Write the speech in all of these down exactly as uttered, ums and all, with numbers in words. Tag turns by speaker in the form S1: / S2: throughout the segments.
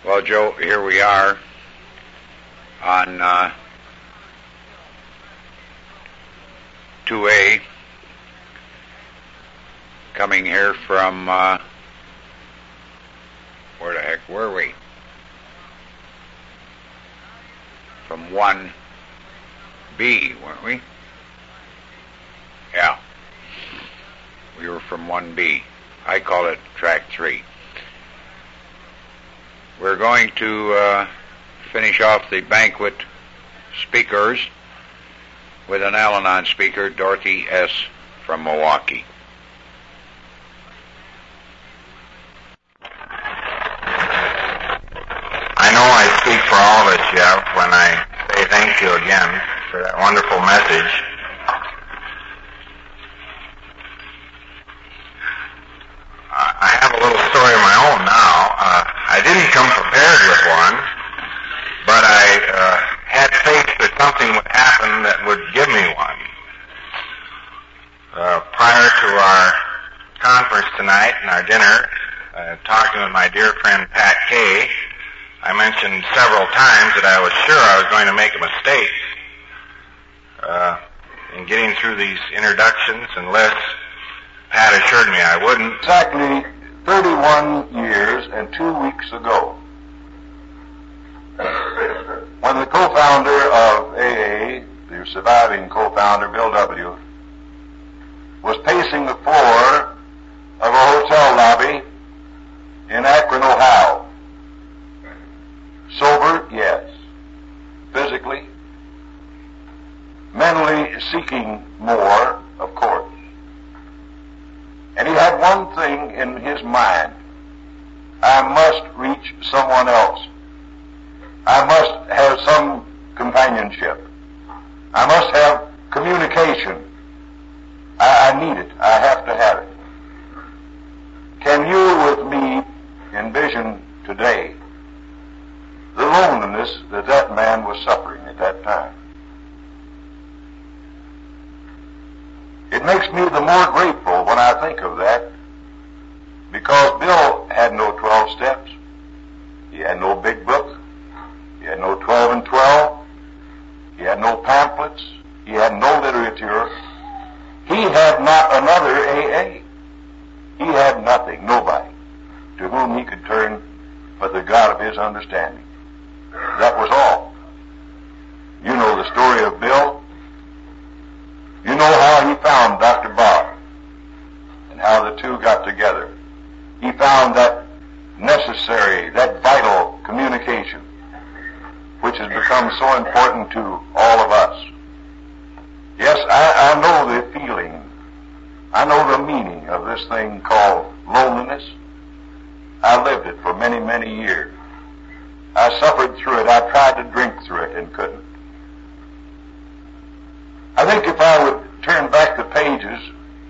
S1: Well, Joe, here we are on uh, two A, coming here from, uh, where the heck were we? From one B, weren't we? Yeah. We were from one B. I call it track three. We're going to uh, finish off the banquet speakers with an Al-Anon speaker, Dorothy S. from Milwaukee.
S2: I know I speak for all of us, Jeff, when I say thank you again for that wonderful message. I have a little story of my own now. Uh, I didn't come prepared with one, but I uh, had faith that something would happen that would give me one. Uh, prior to our conference tonight and our dinner, uh, talking with my dear friend Pat Kay, I mentioned several times that I was sure I was going to make a mistake uh, in getting through these introductions and lists. Pat assured me I wouldn't.
S3: Exactly thirty-one years and two weeks ago, when the co-founder of A A, the surviving co-founder, Bill W., was pacing the floor of a hotel lobby in Akron, Ohio. Sober, yes. Physically. Mentally seeking more, of course. And he had one thing in his mind. I must reach someone else. I must have some companionship. I must have communication. I, I need it. I have to have it. Can you, with me, envision today the loneliness that that man was suffering at that time? It makes me the more grateful when I think of that, because Bill had no twelve steps. He had no big book. He had no twelve and twelve. He had no pamphlets. He had no literature. He had not another A A. He had nothing, nobody, to whom he could turn but the God of his understanding. That was all. You know the story of Bill. You know how he found Doctor Bob and how the two got together. He found that necessary, that vital communication, which has become so important to all of us. Yes, I, I know the feeling. I know the meaning of this thing called loneliness. I lived it for many, many years. I suffered through it. I tried to drink through it and couldn't. I think if I would turn back the pages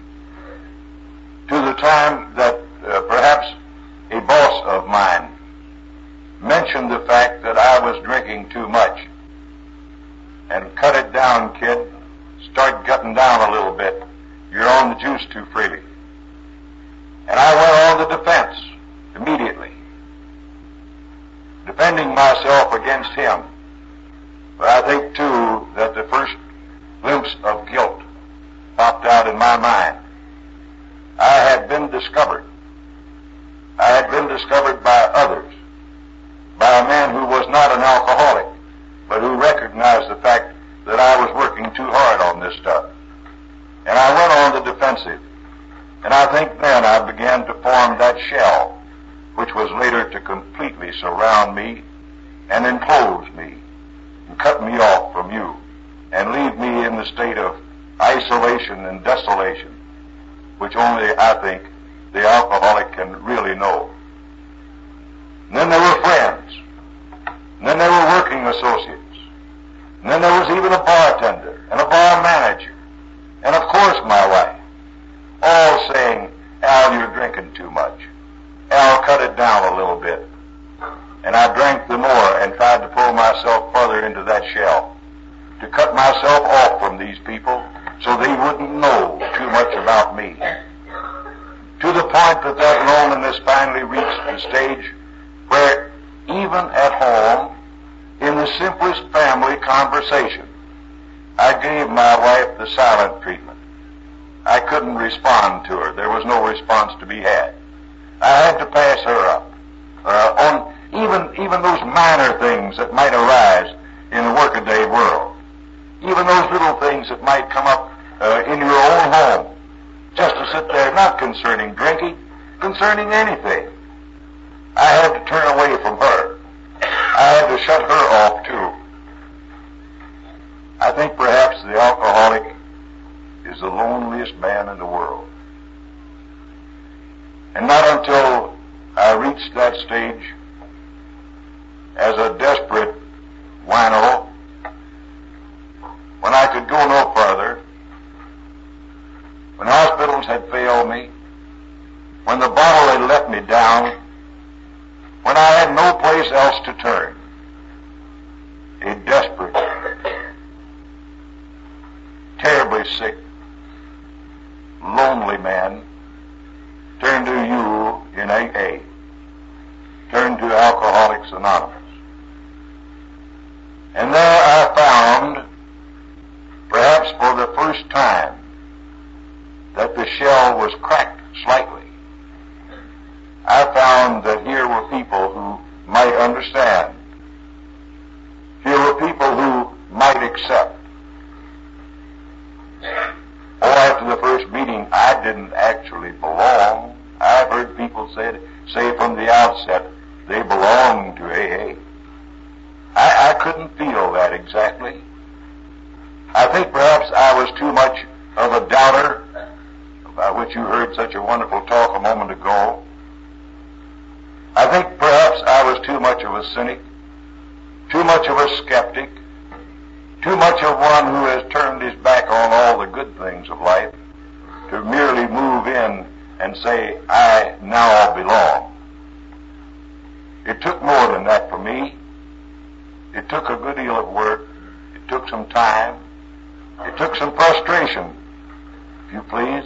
S3: to the time that uh, perhaps a boss of mine mentioned the fact that I was drinking too much, and cut it down, kid, start cutting down a little bit. You're on the juice too freely. And I went on the defense immediately, defending myself against him. But I think, too, that the first glimpse of guilt popped out in my mind. I had been discovered. I had been discovered by others, by a man who was not an alcoholic, but who recognized the fact that I was working too hard on this stuff. And I went on the defensive. And I think then I began to form that shell, which was later to completely surround me and enclose me and cut me off from you and leave me in the state of isolation and desolation, which only, I think, the alcoholic can really know. And then there were friends. And then there were working associates. And then there was even a bartender and a bar manager. And of course my wife. All saying, Al, you're drinking too much. Al, cut it down a little bit. And I drank the more and tried to pull myself further into that shell, to cut myself off from these people so they wouldn't know too much about me. To the point that that loneliness finally reached the stage where even even at home, in the simplest family conversation, I gave my wife the silent treatment. I couldn't respond to her. There was no response to be had. I had to pass her up. Uh, on even, even those minor things that might arise in the workaday world. Even those little things that might come up uh, in your own home. Just to sit there, not concerning drinking, concerning anything. I had to turn away from her. I had to shut her off too. I think perhaps the alcoholic is the loneliest man in the world. And not until I reached that stage as a desperate wino, when I could go no further, when hospitals had failed me, when the bottle had let me down, when I had no place else to turn, a desperate, terribly sick, lonely man turned to you in A A, turned to Alcoholics Anonymous. And there I found, perhaps for the first time, that the shell was cracked slightly. I found that here were people who might understand. Here were people who might accept. Oh, after the first meeting, I didn't actually belong. I've heard people say, say from the outset they belong to A A. I, I couldn't feel that exactly. I think perhaps I was too much of a doubter, about which you heard such a wonderful talk a moment ago. I think perhaps I was too much of a cynic, too much of a skeptic, too much of one who has turned his back on all the good things of life to merely move in and say, I now belong. It took more than that for me. It took a good deal of work. It took some time. It took some frustration, if you please.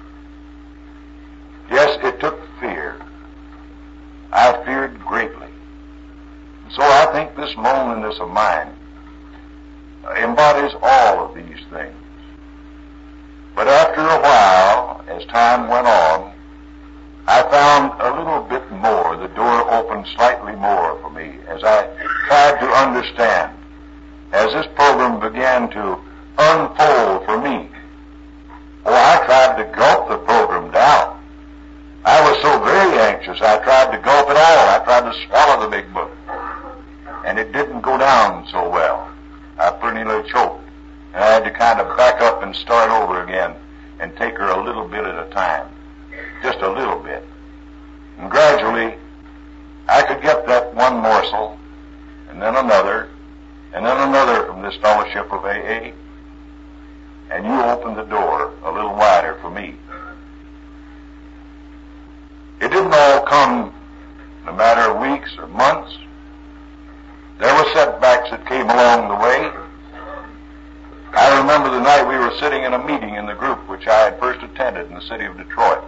S3: Yes, it took fear. I feared greatly. So I think this loneliness of mine embodies all of these things. But after a while, as time went on, I found a little bit more. The door opened slightly more for me as I tried to understand, as this program began to unfold for me. Oh, I tried to gulp the program down. I was so very anxious, I tried to gulp it all. I tried to swallow the big book. And it didn't go down so well. I pretty nearly choked. And I had to kind of back up and start over again and take her a little bit at a time. Just a little bit. And gradually, I could get that one morsel, and then another, and then another from this fellowship of A A. And you opened the door a little wider for me. It didn't all come in a matter of weeks or months. There were setbacks that came along the way. I remember the night we were sitting in a meeting in the group which I had first attended in the city of Detroit.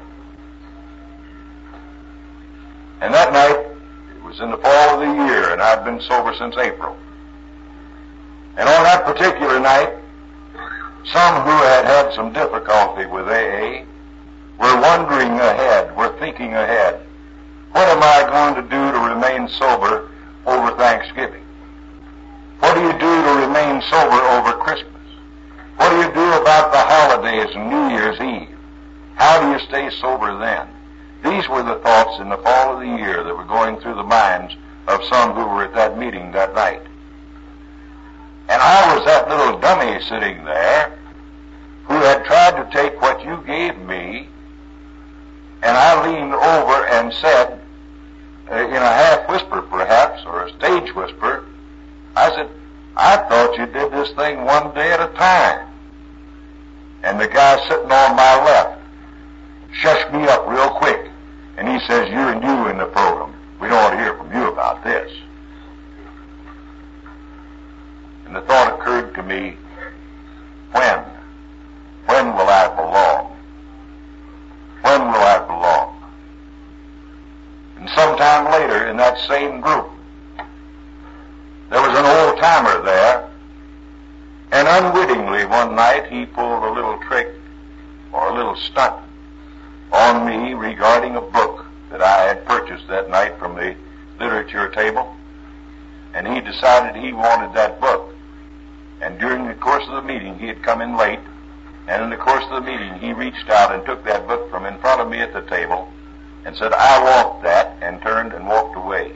S3: And that night, it was in the fall of the year, and I'd been sober since April. And on that particular night, some who had had some difficulty with A A were wondering ahead, were thinking ahead. What am I going to do to remain sober over Thanksgiving? What do you do to remain sober over Christmas? What do you do about the holidays and New Year's Eve? How do you stay sober then? These were the thoughts in the fall of the year that were going through the minds of some who were at that meeting that night. And I was that little dummy sitting there who had tried to take what you gave me, and I leaned over and said, uh, in a half whisper perhaps, or a stage whisper, I said, I thought you did this thing one day at a time. And the guy sitting on my left shushed me up real quick, and he says, you're new in the program. We don't want to hear from you about this. And the thought occurred to me, when? When will I belong? When will I belong? And sometime later in that same group, old-timer there, and unwittingly one night he pulled a little trick or a little stunt on me regarding a book that I had purchased that night from the literature table, and he decided he wanted that book. And during the course of the meeting, he had come in late, and in the course of the meeting, he reached out and took that book from in front of me at the table and said, "I want that," and turned and walked away.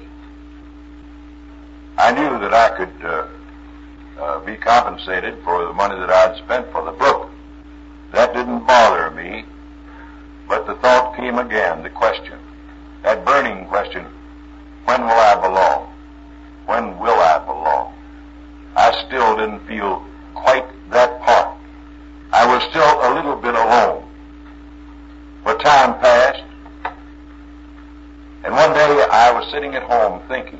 S3: I knew that I could uh, uh, be compensated for the money that I'd spent for the book. That didn't bother me, but the thought came again, the question, that burning question, when will I belong? When will I belong? I still didn't feel quite that part. I was still a little bit alone. But time passed, and one day I was sitting at home thinking.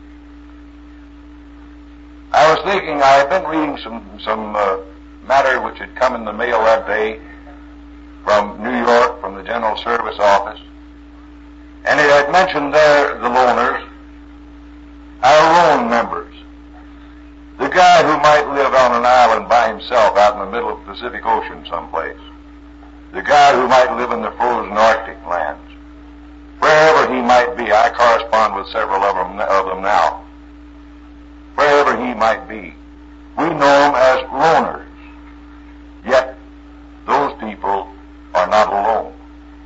S3: I was thinking, I had been reading some, some uh, matter which had come in the mail that day from New York, from the General Service Office, and it had mentioned there the loners, our lone members. The guy who might live on an island by himself out in the middle of the Pacific Ocean someplace. The guy who might live in the frozen Arctic lands. Wherever he might be, I correspond with several of them, of them now. Wherever he might be, we know him as loners. Yet, those people are not alone.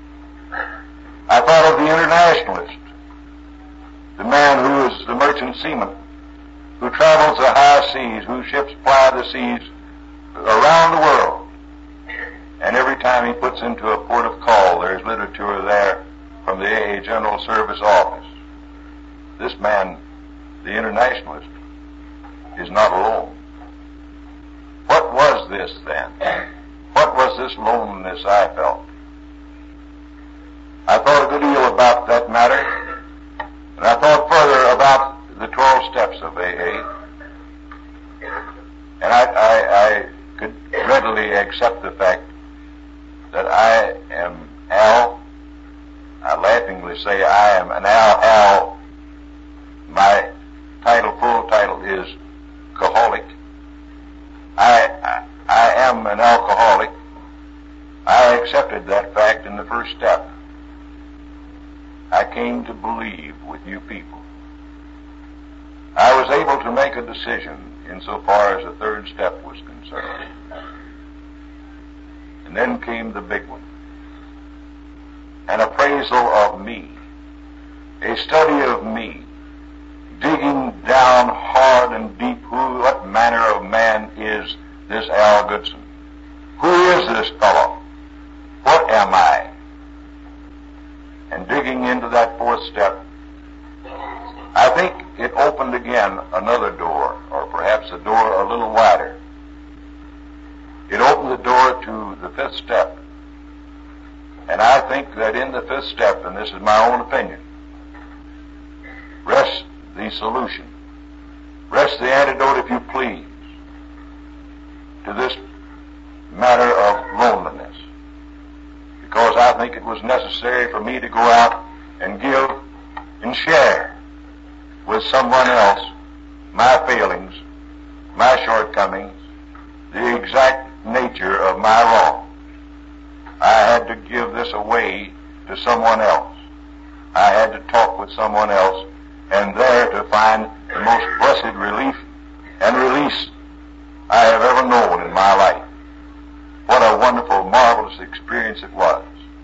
S3: I thought of the internationalist, the man who is the merchant seaman, who travels the high seas, whose ships ply the seas around the world. And every time he puts into a port of call, there's literature there from the A A General Service Office. This man, the internationalist, is not alone. What was this then? What was this loneliness I felt? I thought a good deal about that matter, and I thought further about the twelve steps of A A, and I, I, I could readily accept the fact that I am Al. I laughingly say I am an Al. Al. My title, full title is alcoholic. I, I, I am an alcoholic. I accepted that fact in the first step. I came to believe with you people. I was able to make a decision insofar as the third step was concerned. And then came the big one. An appraisal of me. A study of me. Digging down hard and deep, who, what manner of man is this Al Goodson? Who is this fellow? What am I? And digging into that fourth step, I think it opened again another door, or perhaps a door a little wider. It opened the door to the fifth step. And I think that in the fifth step, and this is my own opinion, rests the solution, rests the antidote, if you please, to this matter of loneliness. Because I think it was necessary for me to go out and give and share with someone else my failings, my shortcomings, the exact nature of my wrong. I had to give this away to someone else. I had to talk with someone else, and there to find the most blessed relief and release I have ever known in my life. What a wonderful, marvelous experience it was.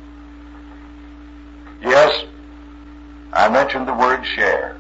S3: Yes, I mentioned the word share.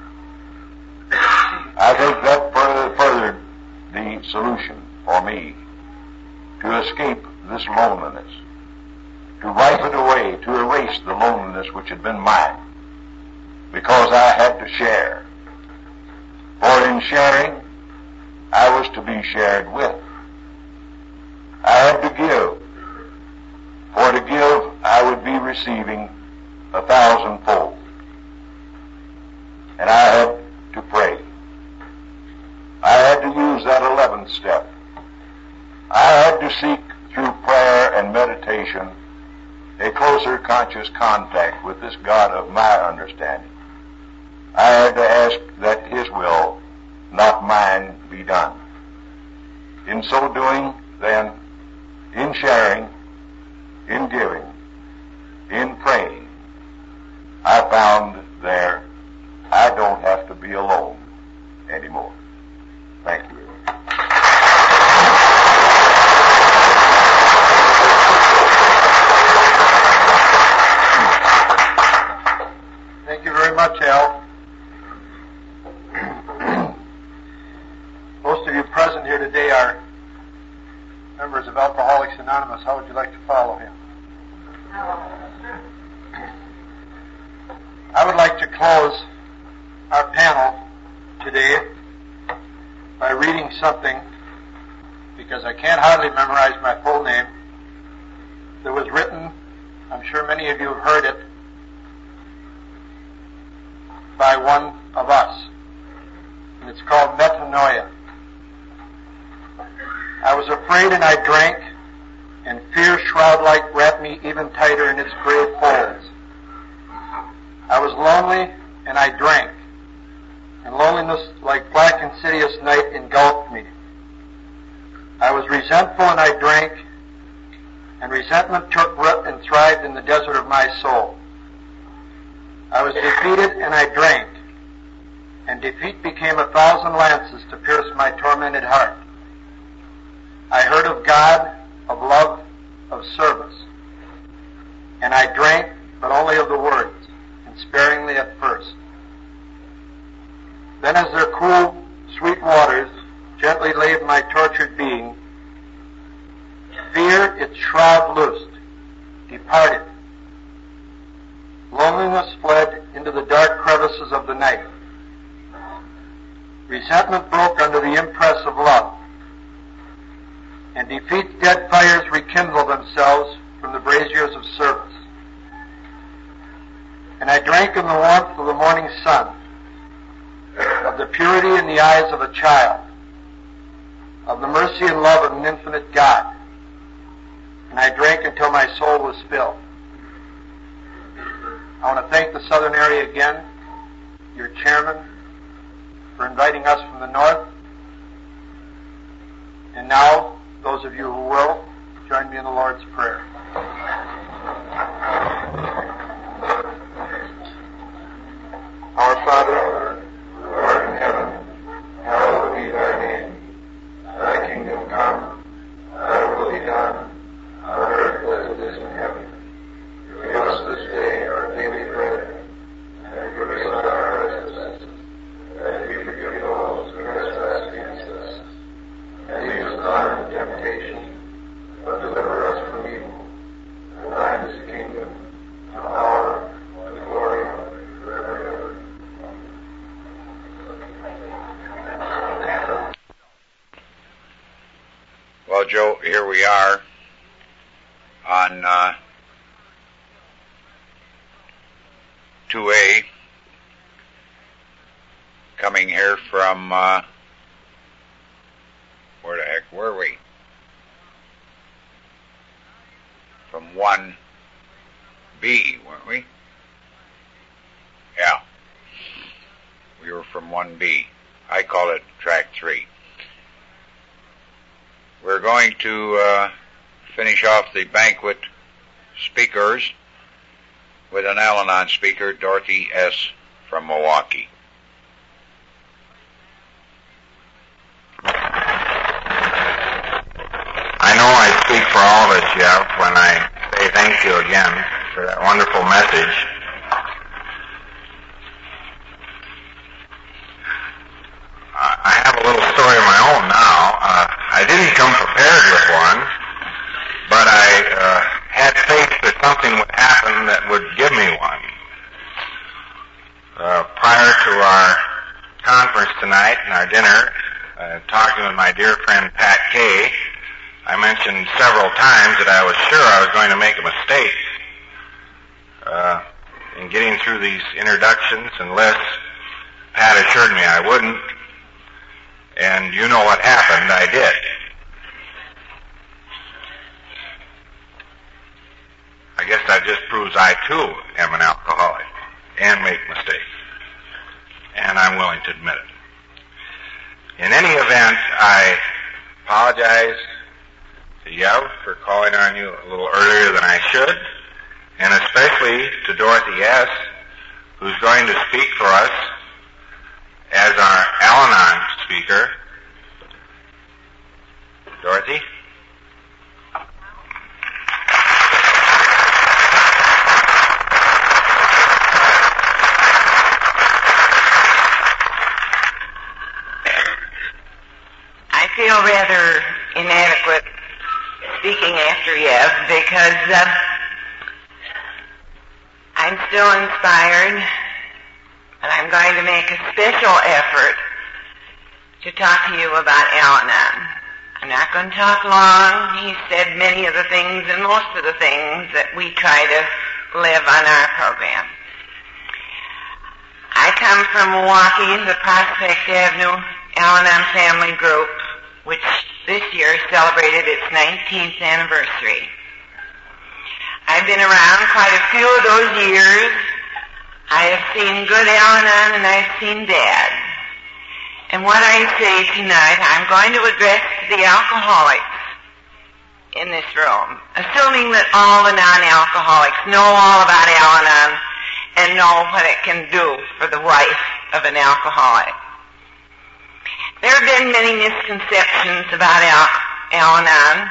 S3: I think that further, furthered the solution for me to escape this loneliness, to wipe it away, to erase the loneliness which had been mine, because I had to share. For in sharing, I was to be shared with. I had to give. For to give, I would be receiving a thousandfold. And I had to pray. I had to use that eleventh step. I had to seek through prayer and meditation a closer conscious contact with this God of my understanding. I had to ask that His will, not mine, be done. done. In so doing, then, in sharing, in giving, in praying, I found there I don't have to be alone anymore. Thank you.
S4: Thank you very much, Al. Most of you present here today are members of Alcoholics Anonymous. How would you like to follow him? I would like to close our panel today by reading something, because I can't hardly memorize my full name, that was written, I'm sure many of you have heard it, by one of us. And it's called Metanoia. I was afraid and I drank, and fear shroud-like wrapped me even tighter in its gray folds. I was lonely and I drank, and loneliness like black insidious night engulfed me. I was resentful and I drank, and resentment took root and thrived in the desert of my soul. I was defeated and I drank, and defeat became a thousand lances to pierce my tormented heart. I heard of God, of love, of service, and I drank, but only of the words, and sparingly at first. Then as their cool, sweet waters gently laved my tortured being, fear its shroud loosed, departed. Loneliness fled into the dark crevices of the night. Resentment broke under the impress of love, and defeat's dead fires rekindled themselves from the braziers of service. And I drank in the warmth of the morning sun, of the purity in the eyes of a child, of the mercy and love of an infinite God. And I drank until my soul was filled. I want to thank the Southern area again, your chairman, for inviting us from the north. And now, those of you who will, join me in the Lord's Prayer. Our Father, who art in heaven, hallowed be thy name. Thy kingdom come, thy will be done, on earth as it is in heaven. Give us this day our daily bread, and forgive us our trespasses, as we forgive those who trespass against us. And lead us not into temptation, but deliver us from evil. For thine is the kingdom, the power, and the glory, forever and ever.
S1: Well, Joe, here we are on uh, two A, coming here from, uh, where the heck were we? From one B, weren't we? Yeah. We were from one B. I call it track three. We're going to uh, finish off the banquet speakers with an Al-Anon speaker, Dorothy S. from Milwaukee.
S2: I know I speak for all of us, Jeff, when I say thank you again for that wonderful message. I have a little story of my own now. Uh, I didn't come prepared with one, but I uh, had faith that something would happen that would give me one. Uh, prior to our conference tonight and our dinner, uh, talking with my dear friend Pat Kay, I mentioned several times that I was sure I was going to make a mistake uh, in getting through these introductions and lists. Pat assured me I wouldn't. And you know what happened, I did. I guess that just proves I too am an alcoholic and make mistakes. And I'm willing to admit it. In any event, I apologize to Yev for calling on you a little earlier than I should, and especially to Dorothy S., who's going to speak for us as our Al-Anon speaker. Dorothy?
S5: I feel rather inadequate speaking after Yev because uh, I'm still inspired, and I'm going to make a special effort to talk to you about Al-Anon. I'm not going to talk long. He said many of the things and most of the things that we try to live on our program. I come from Milwaukee, the Prospect Avenue Al-Anon Family Group, which this year celebrated its nineteenth anniversary. I've been around quite a few of those years. I have seen good Al-Anon and I've seen bad. And what I say tonight, I'm going to address the alcoholics in this room, assuming that all the non-alcoholics know all about Al-Anon and know what it can do for the wife of an alcoholic. There have been many misconceptions about Al- Al-Anon.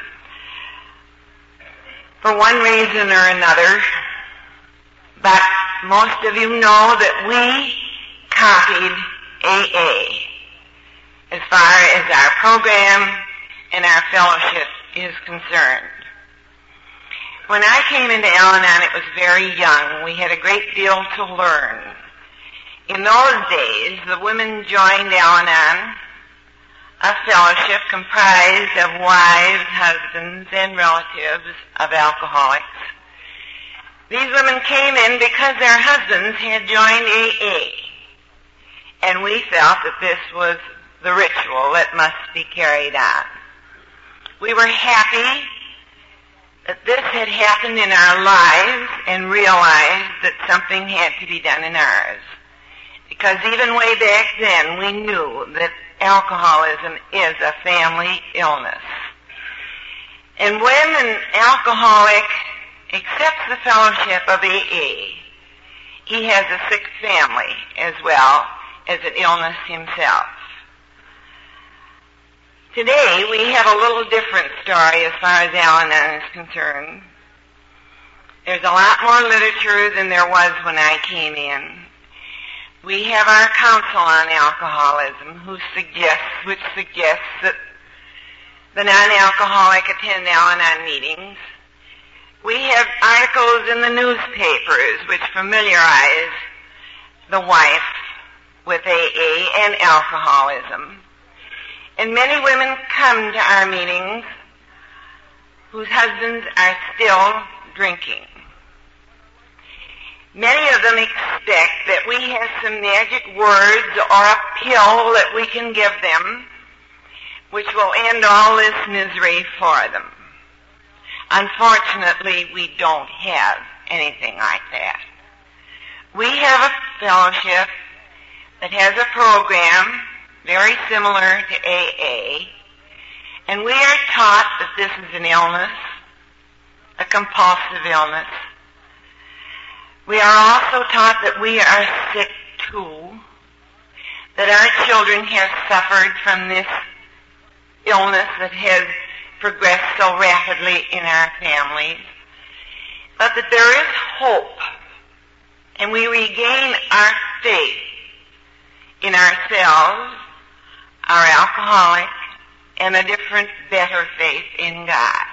S5: For one reason or another, but most of you know that we copied A A as far as our program and our fellowship is concerned. When I came into Al-Anon, it was very young. We had a great deal to learn. In those days, the women joined Al-Anon, a fellowship comprised of wives, husbands, and relatives of alcoholics. These women came in because their husbands had joined A A, and we felt that this was the ritual that must be carried on. We were happy that this had happened in our lives and realized that something had to be done in ours. Because even way back then, we knew that alcoholism is a family illness. And when an alcoholic accepts the fellowship of A A, he has a sick family as well as an illness himself. Today, we have a little different story as far as Al-Anon is concerned. There's a lot more literature than there was when I came in. We have our Council on Alcoholism, who suggests, which suggests that the non-alcoholic attend Al-Anon meetings. We have articles in the newspapers which familiarize the wife with A A and alcoholism. And many women come to our meetings whose husbands are still drinking. Many of them expect that we have some magic words or a pill that we can give them which will end all this misery for them. Unfortunately, we don't have anything like that. We have a fellowship that has a program very similar to A A, and we are taught that this is an illness, a compulsive illness. We are also taught that we are sick too, that our children have suffered from this illness that has progressed so rapidly in our families, but that there is hope, and we regain our faith in ourselves, our alcoholic, and a different, better faith in God.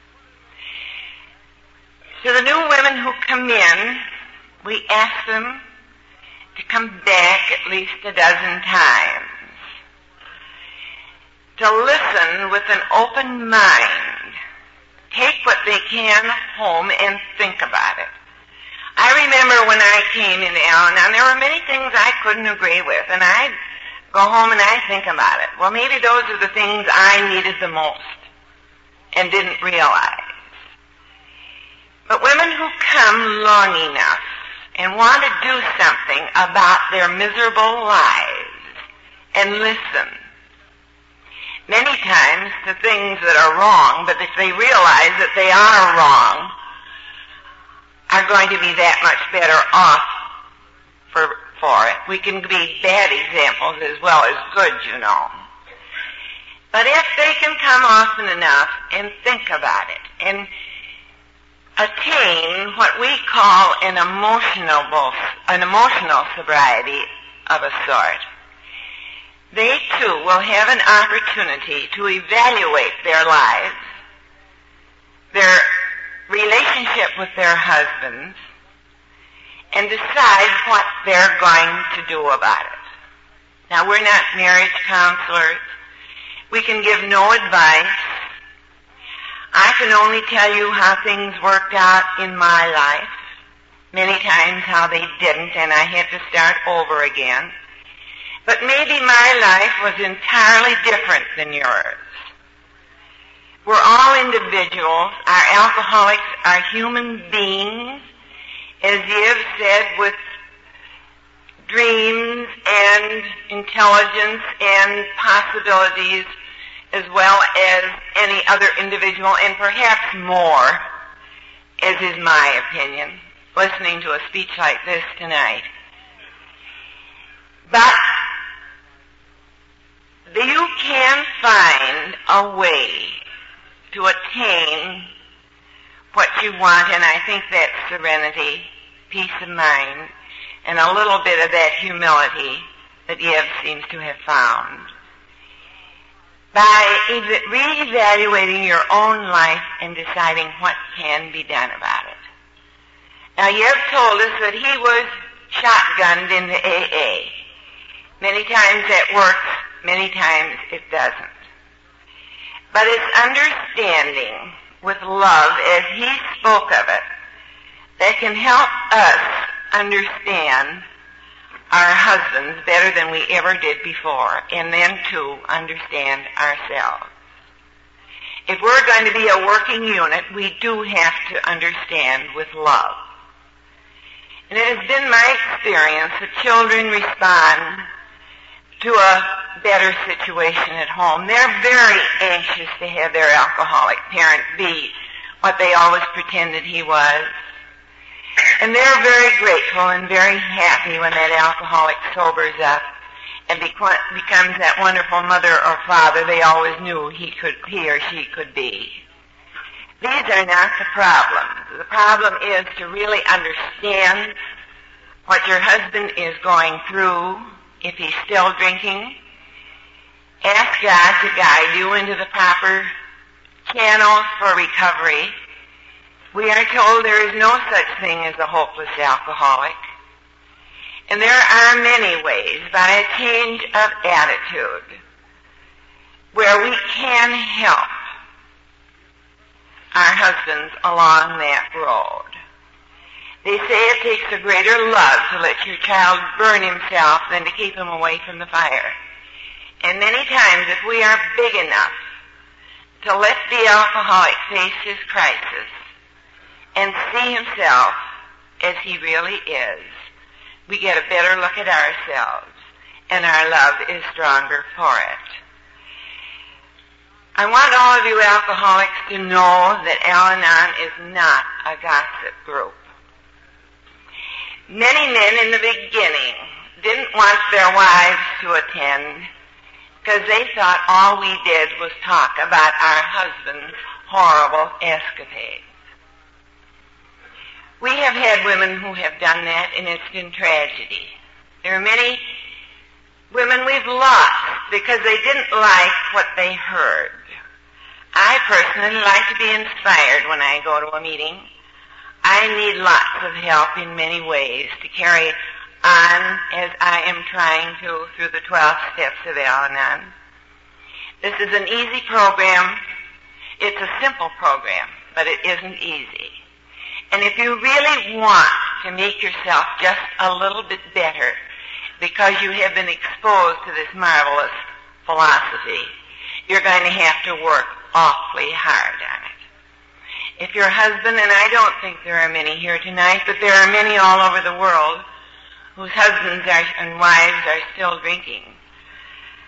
S5: To the new women who come in, we ask them to come back at least a dozen times, to listen with an open mind, take what they can home and think about it. I remember when I came into Al-Anon, there were many things I couldn't agree with, and I'd go home and I'd think about it. Well, maybe those are the things I needed the most and didn't realize. But women who come long enough and want to do something about their miserable lives and listen. Many times the things that are wrong, but if they realize that they are wrong, are going to be that much better off for, for it. We can be bad examples as well as good, you know. But if they can come often enough and think about it and attain what we call an emotional, an emotional sobriety of a sort, they too will have an opportunity to evaluate their lives, their relationship with their husbands, and decide what they're going to do about it. Now, we're not marriage counselors. We can give no advice. I can only tell you how things worked out in my life. Many times how they didn't, and I had to start over again. But maybe my life was entirely different than yours. We're all individuals. Our alcoholics are human beings, as Yev said, with dreams and intelligence and possibilities as well as any other individual, and perhaps more, as is my opinion, listening to a speech like this tonight. But you can find a way to attain what you want, and I think that's serenity, peace of mind, and a little bit of that humility that Yev seems to have found, by re-evaluating your own life and deciding what can be done about it. Now, Yev told us that he was shotgunned into A A. Many times that works, many times it doesn't. But it's understanding with love, as he spoke of it, that can help us understand our husbands better than we ever did before, and then, too, understand ourselves. If we're going to be a working unit, we do have to understand with love. And it has been my experience that children respond to a better situation at home. They're very anxious to have their alcoholic parent be what they always pretended he was. And they're very grateful and very happy when that alcoholic sobers up and beco- becomes that wonderful mother or father they always knew he could, he or she could be. These are not the problems. The problem is to really understand what your husband is going through if he's still drinking. Ask God to guide you into the proper channels for recovery. We are told there is no such thing as a hopeless alcoholic. And there are many ways, by a change of attitude, where we can help our husbands along that road. They say it takes a greater love to let your child burn himself than to keep him away from the fire. And many times, if we are big enough to let the alcoholic face his crisis and see himself as he really is, we get a better look at ourselves, and our love is stronger for it. I want all of you alcoholics to know that Al-Anon is not a gossip group. Many men in the beginning didn't want their wives to attend because they thought all we did was talk about our husbands' horrible escapades. We have had women who have done that, and it's been tragedy. There are many women we've lost because they didn't like what they heard. I personally like to be inspired when I go to a meeting. I need lots of help in many ways to carry on as I am trying to through the twelve steps of Al-Anon. This is an easy program. It's a simple program, but it isn't easy. And if you really want to make yourself just a little bit better because you have been exposed to this marvelous philosophy, you're going to have to work awfully hard on it. If your husband, and I don't think there are many here tonight, but there are many all over the world whose husbands are, and wives are still drinking,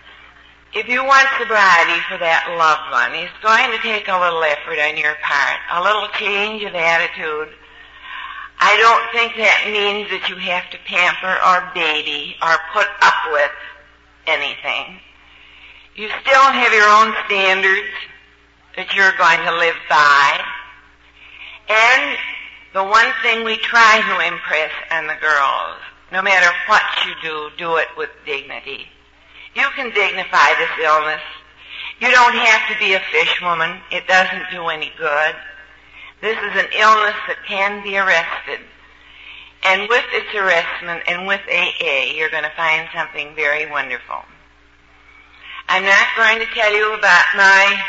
S5: if you want sobriety for that loved one, it's going to take a little effort on your part, a little change of attitude. I don't think that means that you have to pamper or baby or put up with anything. You still have your own standards that you're going to live by. And the one thing we try to impress on the girls, no matter what you do, do it with dignity. You can dignify this illness. You don't have to be a fishwoman. It doesn't do any good. This is an illness that can be arrested. And with its arrestment and with A A, you're going to find something very wonderful. I'm not going to tell you about my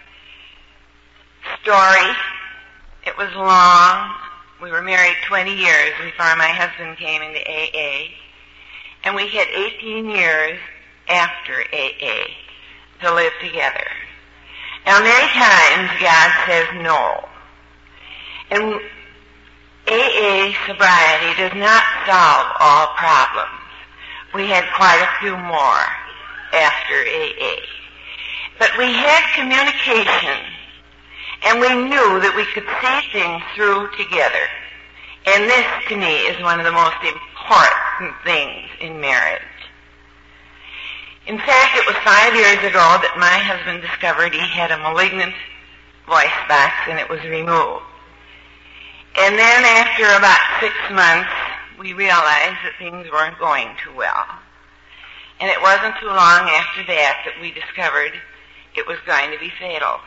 S5: story. It was long. We were married twenty years before my husband came into A A. And we had eighteen years after A A to live together. Now, many times God says no. And A A sobriety does not solve all problems. We had quite a few more after A A. But we had communication, and we knew that we could see things through together. And this, to me, is one of the most important things in marriage. In fact, it was five years ago that my husband discovered he had a malignant voice box, and it was removed. And then after about six months, we realized that things weren't going too well. And it wasn't too long after that that we discovered it was going to be fatal.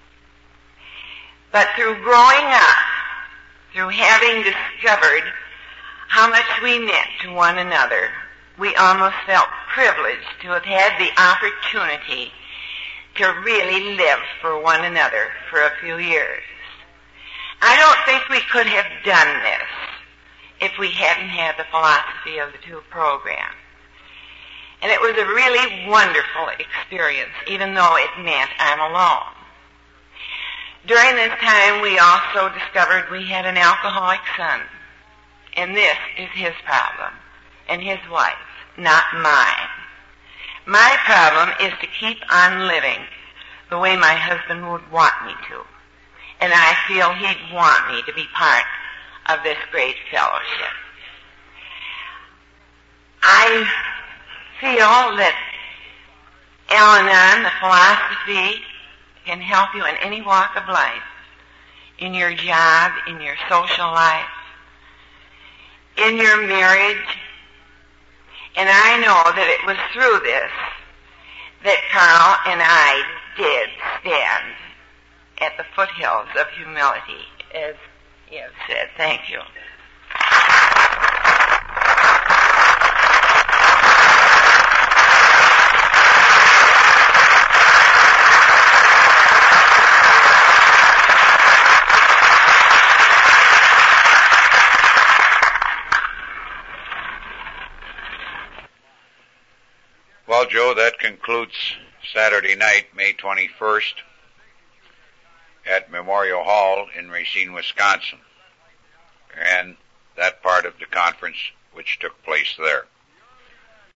S5: But through growing up, through having discovered how much we meant to one another, we almost felt privileged to have had the opportunity to really live for one another for a few years. I don't think we could have done this if we hadn't had the philosophy of the two programs. And it was a really wonderful experience, even though it meant I'm alone. During this time, we also discovered we had an alcoholic son. And this is his problem, and his wife, not mine. My problem is to keep on living the way my husband would want me to. And I feel he'd want me to be part of this great fellowship. I feel that Al-Anon, the philosophy, can help you in any walk of life, in your job, in your social life, in your marriage. And I know that it was through this that Carl and I did stand at the foothills of humility, as you have said. Thank you.
S1: Well, Joe, that concludes Saturday night, May twenty-first, at Memorial Hall in Racine, Wisconsin, and that part of the conference which took place there.